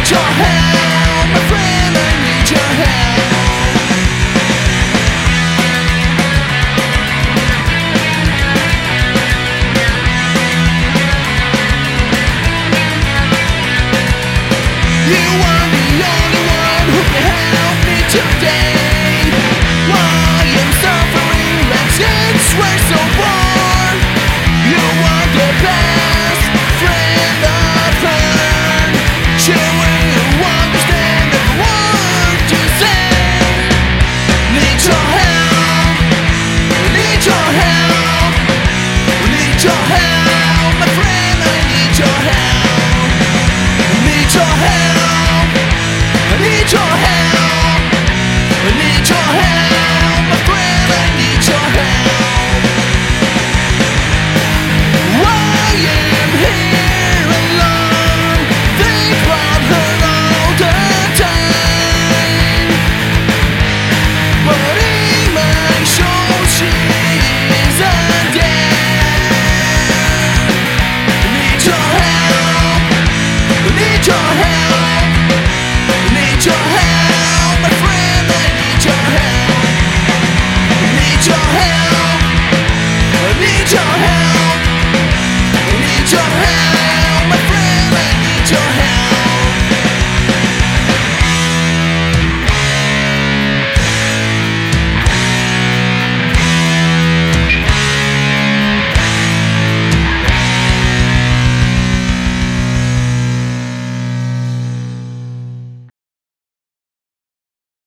your help, my friend, I need your help. You are the only one who can help me today. While I'm suffering like since we're so born, you are the best friend I've heard. Sure you understand every word you say. Need your help, need your help, need your help, my friend, I need your help. Need your help, I need your help, I need your help, my friend, I need your help. I am here alone, think about her all the time, but in my soul she isn't dead. I need your help, I need your help, I need your help, my friend, I need your help. I need your help, I need your help, I need your help.